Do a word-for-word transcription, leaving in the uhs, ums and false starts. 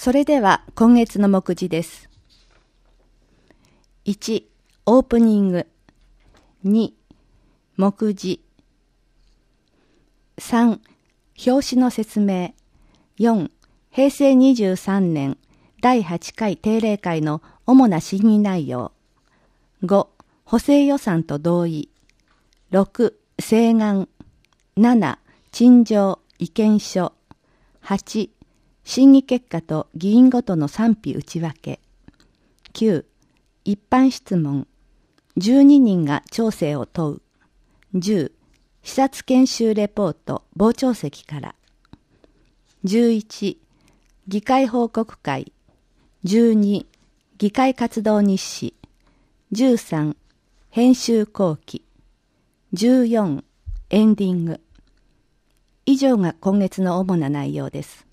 それでは今月の目次です。いち、オープニング。に、目次。さん、表紙の説明。よん、へいせいにじゅうさんねんだいはちかい定例会の主な審議内容。ご、補正予算と同意。ろく、請願。なな、陳情、意見書。はち、審議結果と議員ごとの賛否内訳。きゅう、一般質問。じゅうににんが調整を問う。じゅう、視察研修レポート傍聴席から。じゅういち、議会報告会。じゅうに、議会活動日誌。じゅうさん、編集後期。じゅうよん、エンディング。以上が今月の主な内容です。